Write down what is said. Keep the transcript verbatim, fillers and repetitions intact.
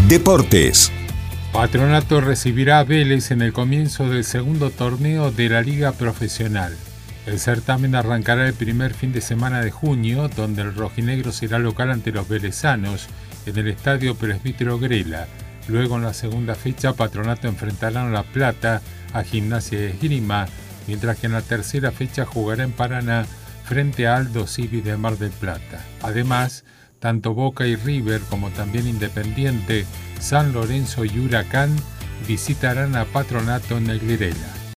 Deportes. Patronato recibirá a Vélez en el comienzo del segundo torneo de la Liga Profesional. El certamen arrancará el primer fin de semana de junio, donde el rojinegro será local ante los velezanos en el Estadio Presbítero Grela. Luego, en la segunda fecha, Patronato enfrentará en La Plata a Gimnasia de Esgrima, mientras que en la tercera fecha jugará en Paraná frente a Aldo Civi de Mar del Plata. Además, tanto Boca y River como también Independiente, San Lorenzo y Huracán visitarán a Patronato en el Grela.